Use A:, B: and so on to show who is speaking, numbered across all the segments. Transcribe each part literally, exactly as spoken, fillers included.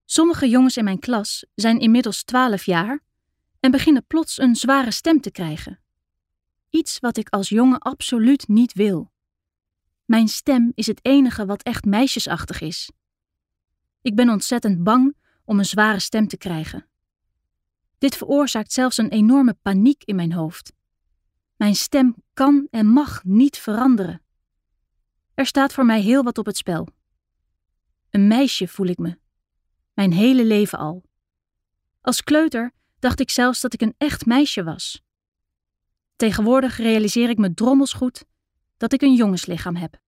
A: Sommige jongens in mijn klas zijn inmiddels twaalf jaar en beginnen plots een zware stem te krijgen. Iets wat ik als jongen absoluut niet wil. Mijn stem is het enige wat echt meisjesachtig is. Ik ben ontzettend bang om een zware stem te krijgen. Dit veroorzaakt zelfs een enorme paniek in mijn hoofd. Mijn stem kan en mag niet veranderen. Er staat voor mij heel wat op het spel. Een meisje voel ik me. Mijn hele leven al. Als kleuter dacht ik zelfs dat ik een echt meisje was. Tegenwoordig realiseer ik me drommels goed dat ik een jongenslichaam heb.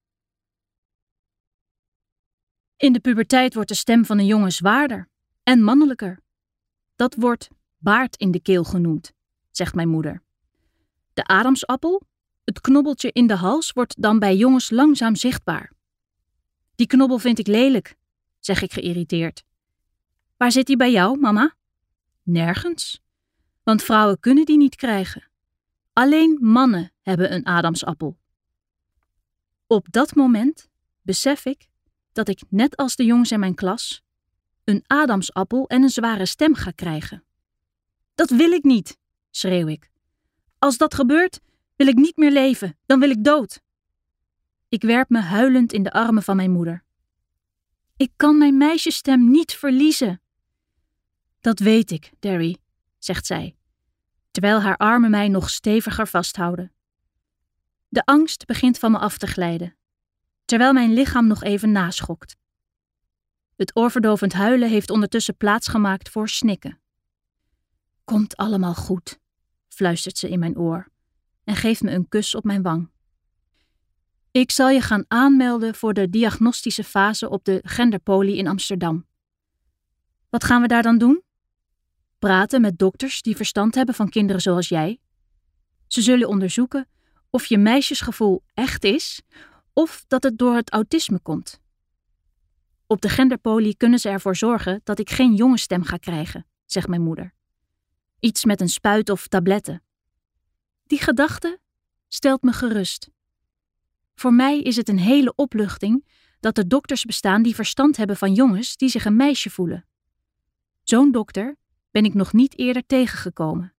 A: In de puberteit wordt de stem van een jongen zwaarder en mannelijker. Dat wordt baard in de keel genoemd, zegt mijn moeder. De adamsappel, het knobbeltje in de hals, wordt dan bij jongens langzaam zichtbaar. Die knobbel vind ik lelijk, zeg ik geïrriteerd. Waar zit die bij jou, mama? Nergens, want vrouwen kunnen die niet krijgen. Alleen mannen hebben een adamsappel. Op dat moment besef ik dat ik, net als de jongens in mijn klas, een adamsappel en een zware stem ga krijgen. Dat wil ik niet, schreeuw ik. Als dat gebeurt, wil ik niet meer leven, dan wil ik dood. Ik werp me huilend in de armen van mijn moeder. Ik kan mijn meisjesstem niet verliezen. Dat weet ik, Derry, zegt zij, terwijl haar armen mij nog steviger vasthouden. De angst begint van me af te glijden, terwijl mijn lichaam nog even naschokt. Het oorverdovend huilen heeft ondertussen plaatsgemaakt voor snikken. Komt allemaal goed, fluistert ze in mijn oor en geeft me een kus op mijn wang. Ik zal je gaan aanmelden voor de diagnostische fase op de genderpoli in Amsterdam. Wat gaan we daar dan doen? Praten met dokters die verstand hebben van kinderen zoals jij. Ze zullen onderzoeken of je meisjesgevoel echt is of dat het door het autisme komt. Op de genderpoli kunnen ze ervoor zorgen dat ik geen jongensstem ga krijgen, zegt mijn moeder. Iets met een spuit of tabletten. Die gedachte stelt me gerust. Voor mij is het een hele opluchting dat er dokters bestaan die verstand hebben van jongens die zich een meisje voelen. Zo'n dokter ben ik nog niet eerder tegengekomen.